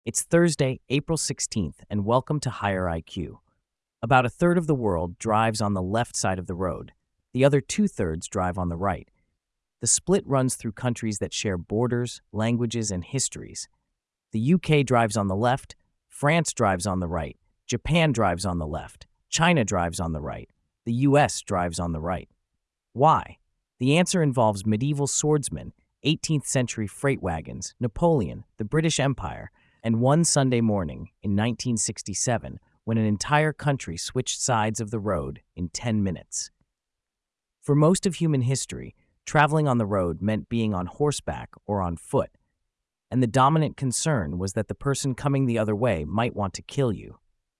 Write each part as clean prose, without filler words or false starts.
It's Thursday, April 16th, and welcome to Higher IQ. About a third of the world drives on the left side of the road. The other two-thirds drive on the right. The split runs through countries that share borders, languages, and histories. The UK drives on the left, France drives on the right, Japan drives on the left, China drives on the right, the US drives on the right. Why? The answer involves medieval swordsmen, 18th century freight wagons, Napoleon, the British Empire, and one Sunday morning in 1967 when an entire country switched sides of the road in 10 minutes. For most of human history, traveling on the road meant being on horseback or on foot, and the dominant concern was that the person coming the other way might want to kill you.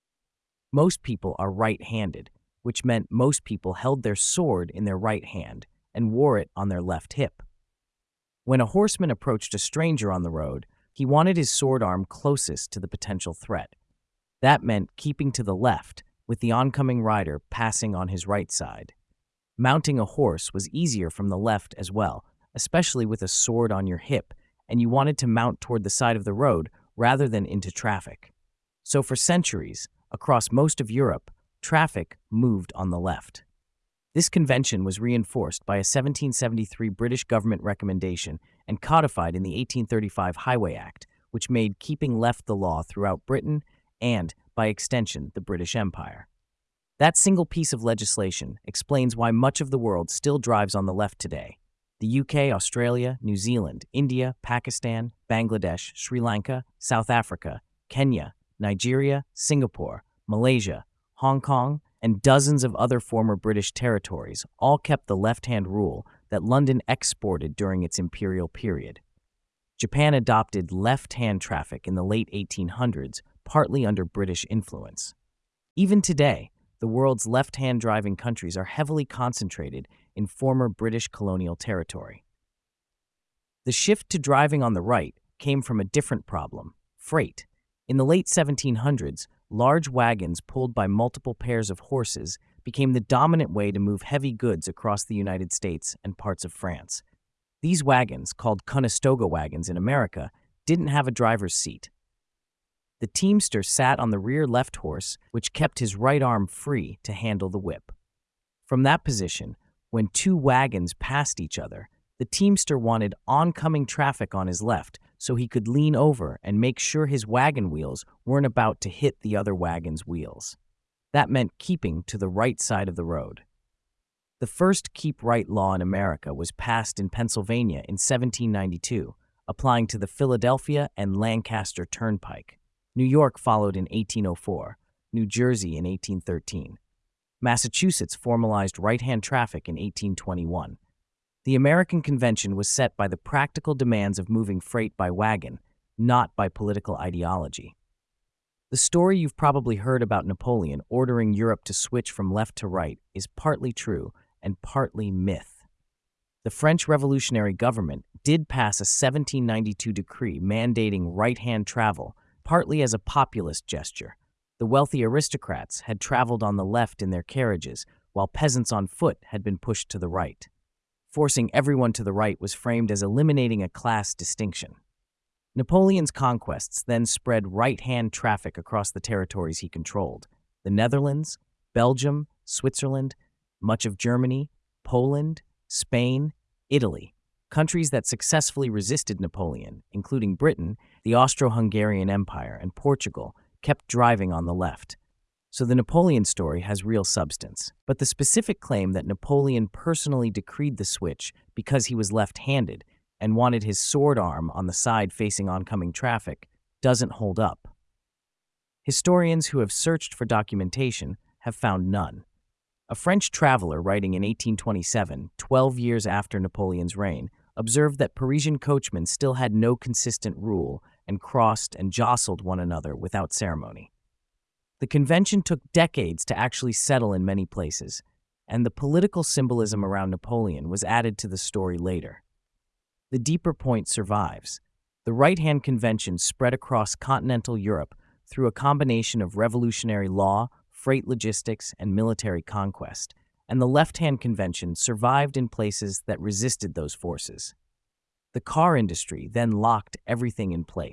Most people are right-handed, which meant most people held their sword in their right hand and wore it on their left hip. When a horseman approached a stranger on the road, he wanted his sword arm closest to the potential threat. That meant keeping to the left, with the oncoming rider passing on his right side. Mounting a horse was easier from the left as well, especially with a sword on your hip, and you wanted to mount toward the side of the road rather than into traffic. So for centuries, across most of Europe, traffic moved on the left. This convention was reinforced by a 1773 British government recommendation and codified in the 1835 Highway Act, which made keeping left the law throughout Britain and, by extension, the British Empire. That single piece of legislation explains why much of the world still drives on the left today. The UK, Australia, New Zealand, India, Pakistan, Bangladesh, Sri Lanka, South Africa, Kenya, Nigeria, Singapore, Malaysia, Hong Kong, and dozens of other former British territories all kept the left-hand rule that London exported during its imperial period. Japan adopted left-hand traffic in the late 1800s, partly under British influence. Even today, the world's left-hand driving countries are heavily concentrated in former British colonial territory. The shift to driving on the right came from a different problem: freight. In the late 1700s, large wagons pulled by multiple pairs of horses became the dominant way to move heavy goods across the United States and parts of France. These wagons, called Conestoga wagons in America, didn't have a driver's seat. The teamster sat on the rear left horse, which kept his right arm free to handle the whip. From that position, when two wagons passed each other, the teamster wanted oncoming traffic on his left so he could lean over and make sure his wagon wheels weren't about to hit the other wagon's wheels. That meant keeping to the right side of the road. The first keep right law in America was passed in Pennsylvania in 1792, applying to the Philadelphia and Lancaster Turnpike. New York followed in 1804, New Jersey in 1813. Massachusetts formalized right-hand traffic in 1821. The American Convention was set by the practical demands of moving freight by wagon, not by political ideology. The story you've probably heard about Napoleon ordering Europe to switch from left to right is partly true and partly myth. The French revolutionary government did pass a 1792 decree mandating right-hand travel, partly as a populist gesture. The wealthy aristocrats had traveled on the left in their carriages, while peasants on foot had been pushed to the right. Forcing everyone to the right was framed as eliminating a class distinction. Napoleon's conquests then spread right-hand traffic across the territories he controlled: the Netherlands, Belgium, Switzerland, much of Germany, Poland, Spain, Italy. Countries that successfully resisted Napoleon, including Britain, the Austro-Hungarian Empire, and Portugal, kept driving on the left. So the Napoleon story has real substance. But the specific claim that Napoleon personally decreed the switch because he was left-handed and wanted his sword arm on the side facing oncoming traffic doesn't hold up. Historians who have searched for documentation have found none. A French traveler writing in 1827, 12 years after Napoleon's reign, observed that Parisian coachmen still had no consistent rule and crossed and jostled one another without ceremony. The convention took decades to actually settle in many places, and the political symbolism around Napoleon was added to the story later. The deeper point survives. The right-hand convention spread across continental Europe through a combination of revolutionary law, freight logistics, and military conquest, and the left-hand convention survived in places that resisted those forces. The car industry then locked everything in place.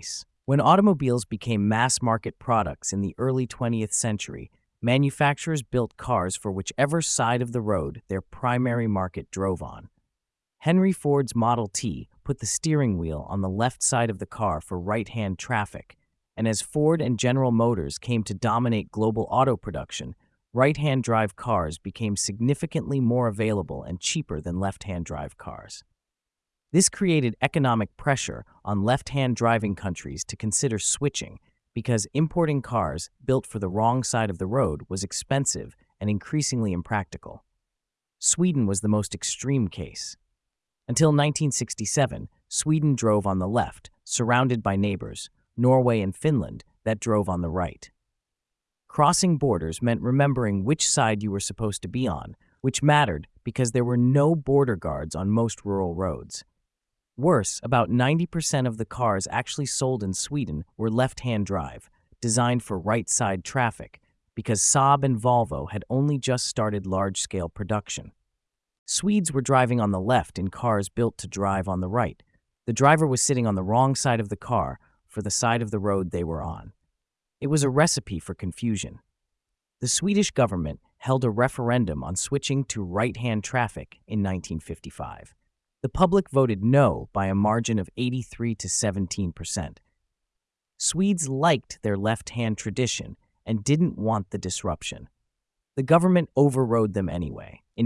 When automobiles became mass-market products in the early 20th century, manufacturers built cars for whichever side of the road their primary market drove on. Henry Ford's Model T put the steering wheel on the left side of the car for right-hand traffic, and as Ford and General Motors came to dominate global auto production, right-hand drive cars became significantly more available and cheaper than left-hand drive cars. This created economic pressure on left-hand driving countries to consider switching because importing cars built for the wrong side of the road was expensive and increasingly impractical. Sweden was the most extreme case. Until 1967, Sweden drove on the left, surrounded by neighbors, Norway and Finland, that drove on the right. Crossing borders meant remembering which side you were supposed to be on, which mattered because there were no border guards on most rural roads. Worse, about 90% of the cars actually sold in Sweden were left-hand drive, designed for right-side traffic, because Saab and Volvo had only just started large-scale production. Swedes were driving on the left in cars built to drive on the right. The driver was sitting on the wrong side of the car for the side of the road they were on. It was a recipe for confusion. The Swedish government held a referendum on switching to right-hand traffic in 1955. The public voted no by a margin of 83 to 17%. Swedes liked their left-hand tradition and didn't want the disruption. The government overrode them anyway. In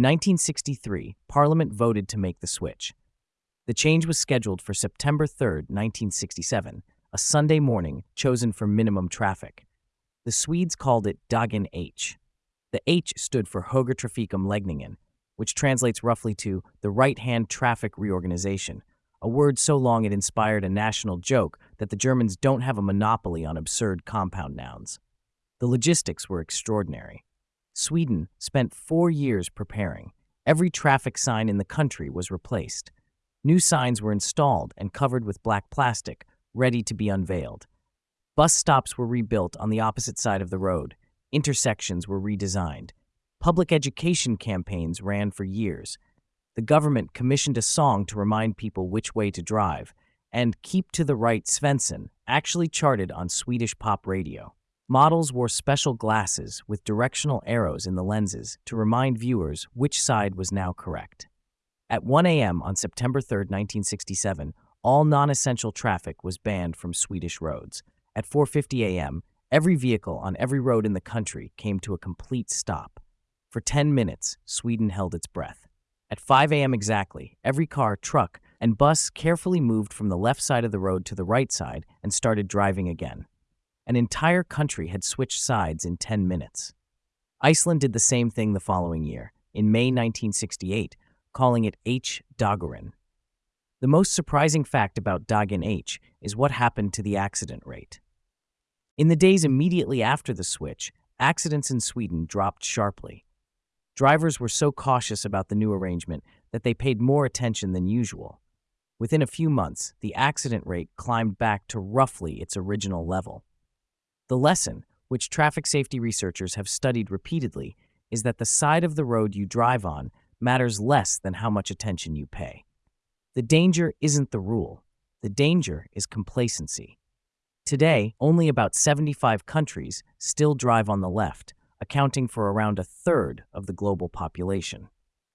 1963, Parliament voted to make the switch. The change was scheduled for September 3, 1967, a Sunday morning chosen for minimum traffic. The Swedes called it Dagen H. The H stood for Högertrafikomläggningen, which translates roughly to the right-hand traffic reorganization, a word so long it inspired a national joke that the Germans don't have a monopoly on absurd compound nouns. The logistics were extraordinary. Sweden spent 4 years preparing. Every traffic sign in the country was replaced. New signs were installed and covered with black plastic, ready to be unveiled. Bus stops were rebuilt on the opposite side of the road. Intersections were redesigned. Public education campaigns ran for years. The government commissioned a song to remind people which way to drive, and Keep to the Right Svensson actually charted on Swedish pop radio. Models wore special glasses with directional arrows in the lenses to remind viewers which side was now correct. At 1 a.m. on September 3, 1967, all non-essential traffic was banned from Swedish roads. At 4:50 a.m., every vehicle on every road in the country came to a complete stop. For 10 minutes, Sweden held its breath. At 5 a.m. exactly, every car, truck, and bus carefully moved from the left side of the road to the right side and started driving again. An entire country had switched sides in 10 minutes. Iceland did the same thing the following year, in May 1968, calling it H. Dagurinn. The most surprising fact about Dagen H is what happened to the accident rate. In the days immediately after the switch, accidents in Sweden dropped sharply. Drivers were so cautious about the new arrangement that they paid more attention than usual. Within a few months, the accident rate climbed back to roughly its original level. The lesson, which traffic safety researchers have studied repeatedly, is that the side of the road you drive on matters less than how much attention you pay. The danger isn't the rule. The danger is complacency. Today, only about 75 countries still drive on the left, accounting for around a third of the global population.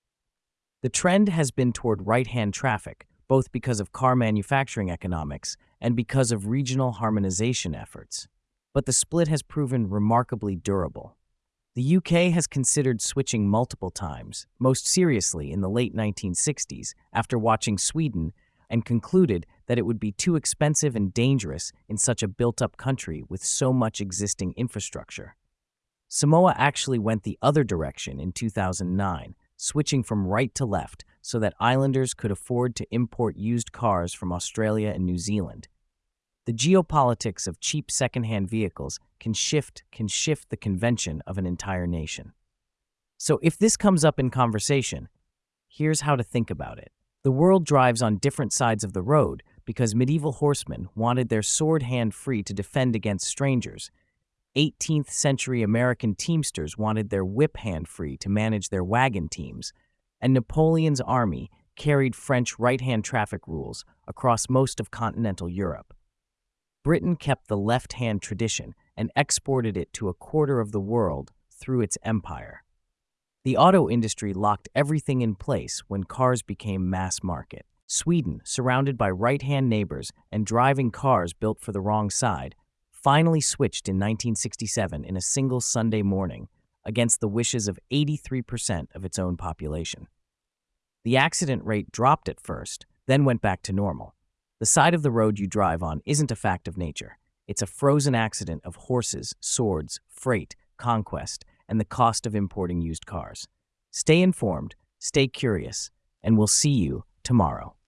The trend has been toward right-hand traffic, both because of car manufacturing economics and because of regional harmonization efforts. But the split has proven remarkably durable. The UK has considered switching multiple times, most seriously in the late 1960s, after watching Sweden, and concluded that it would be too expensive and dangerous in such a built-up country with so much existing infrastructure. Samoa actually went the other direction in 2009, switching from right to left so that islanders could afford to import used cars from Australia and New Zealand. The geopolitics of cheap second-hand vehicles can shift the convention of an entire nation. So if this comes up in conversation, here's how to think about it. The world drives on different sides of the road because medieval horsemen wanted their sword hand free to defend against strangers. 18th century American teamsters wanted their whip hand free to manage their wagon teams, and Napoleon's army carried French right-hand traffic rules across most of continental Europe. Britain kept the left-hand tradition and exported it to a quarter of the world through its empire. The auto industry locked everything in place when cars became mass market. Sweden, surrounded by right-hand neighbors and driving cars built for the wrong side, finally switched in 1967 in a single Sunday morning against the wishes of 83% of its own population. The accident rate dropped at first, then went back to normal. The side of the road you drive on isn't a fact of nature. It's a frozen accident of horses, swords, freight, conquest, and the cost of importing used cars. Stay informed, stay curious, and we'll see you tomorrow.